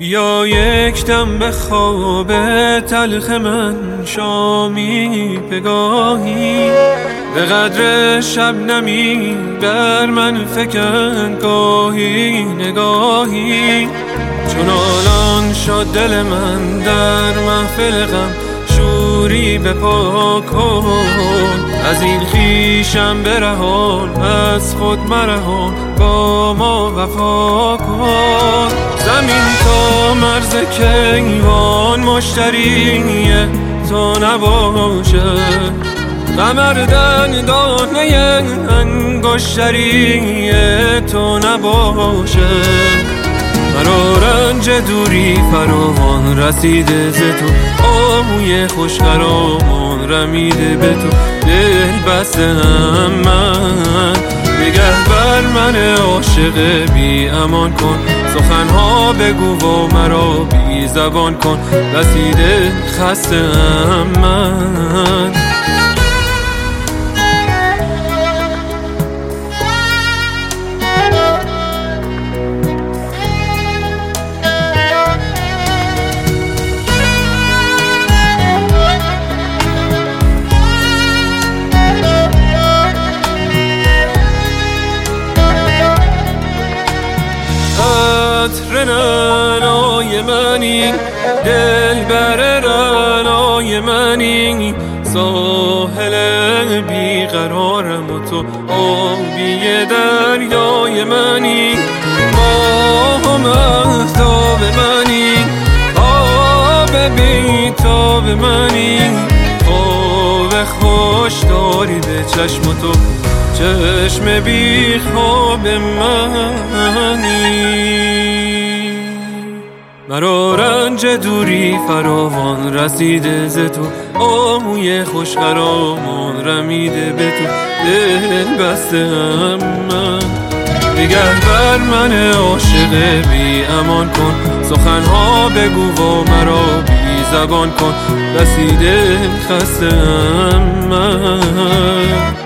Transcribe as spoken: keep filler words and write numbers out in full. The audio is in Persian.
بیا یک دم به خواب تلخ من شامی پگاهی، به قدر شبنمی بر من فکن گاهی نگاهی. چون آلان شد دل من در محفل غم شوری بپا کن، از این خویشم برهان از خود مرهان با ما وفا کن. زمین تا مرز کیوان مشتری تو نباشه، قمر دندانه انگشتری تو نباشه. مرا رنج دوری فراوان رسیده ز تو، آهوی خوش خرامان رمیده به تو. دل بستم من نگه بر من عاشق بی امان کن، سخنها بگو و مرا بی زبان کن. رسیده خستم من رنای منی، دل بر رنای منی، ساحل بیقرارم و تو آبی دریای منی. ماه و مهتاب منی، آب بی تاب منی، خواب خوش داری به چشم تو، چشم بی خواب منی. مرا رنج دوری فراوان رسیده ز تو، آهوی خوش خرامان رمیده به تو. دل بستم من نگه بر من عاشق بی امان کن، سخنها بگو و مرا بی زبان کن. رسیده خستم من